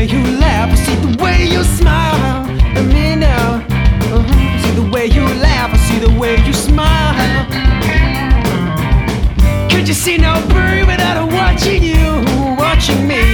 way you laugh, I see the way you smile at me now. See the way you laugh, I see the way you smile. Could you see now, baby, that I'm watching you, watching me?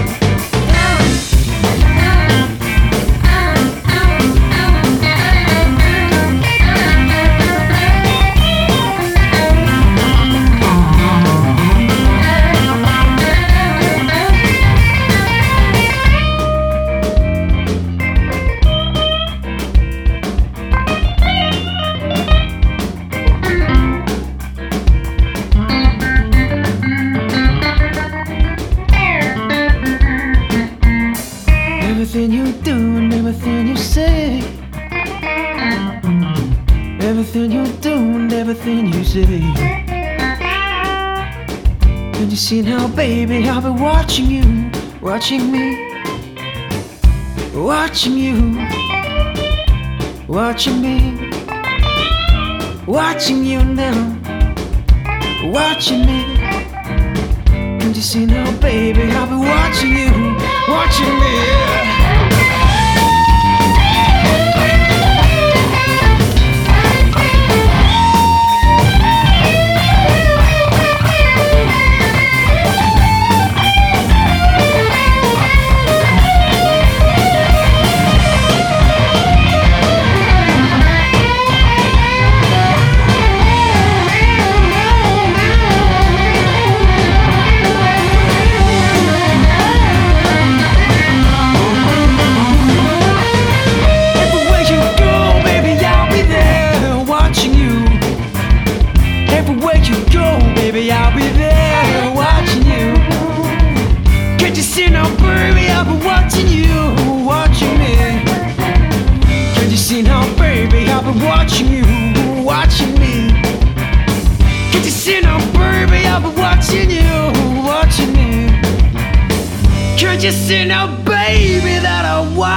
Everything you do and everything you say, everything you do and everything you say. Can you see now, baby, I've been watching you, watching me, watching you, watching me, watching you now, watching me. Can you see now, baby, I've been watching you, watching me. Everywhere you go, baby, I'll be there watching you. Can't you see now, baby, I've been watching you, watching me. Can't you see now, baby, I've been watching you, watching me. Can't you see now, baby, I've been watching you, watching me. Can't you see now, baby, that I watch